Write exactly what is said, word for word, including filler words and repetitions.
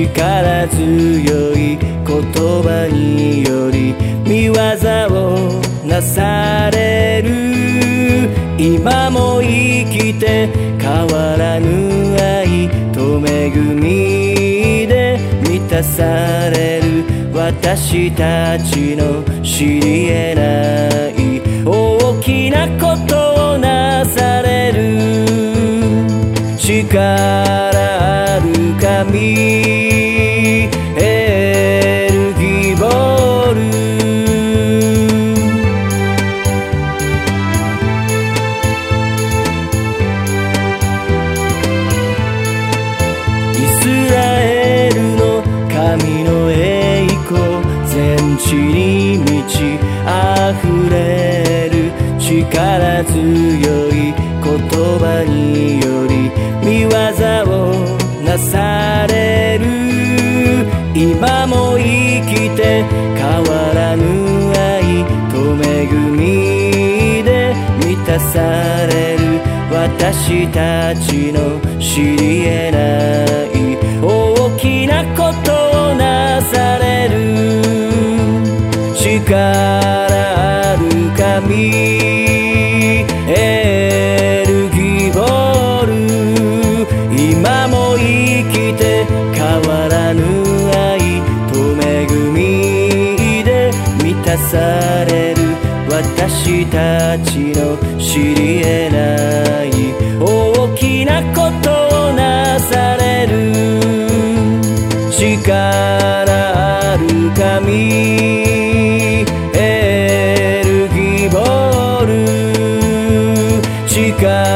力強い言葉により見業をなされる。今も生きて変わらぬ愛と恵みで満たされる。私たちの知り得ない大きなことをなされる。力ある神エルギボール。イスラエルの神の栄光、全地に満ち溢れる。力強い言葉により見業をなされる。今も生きて変わらぬ愛と恵みで満たされる。私たちの知り得ない大きなことをなされる。力ある神エルギボール。今も生きて変わらぬ愛と恵みで満たされる。私たちの知り得ない大きなことをなされる。力ある神エルギボール。力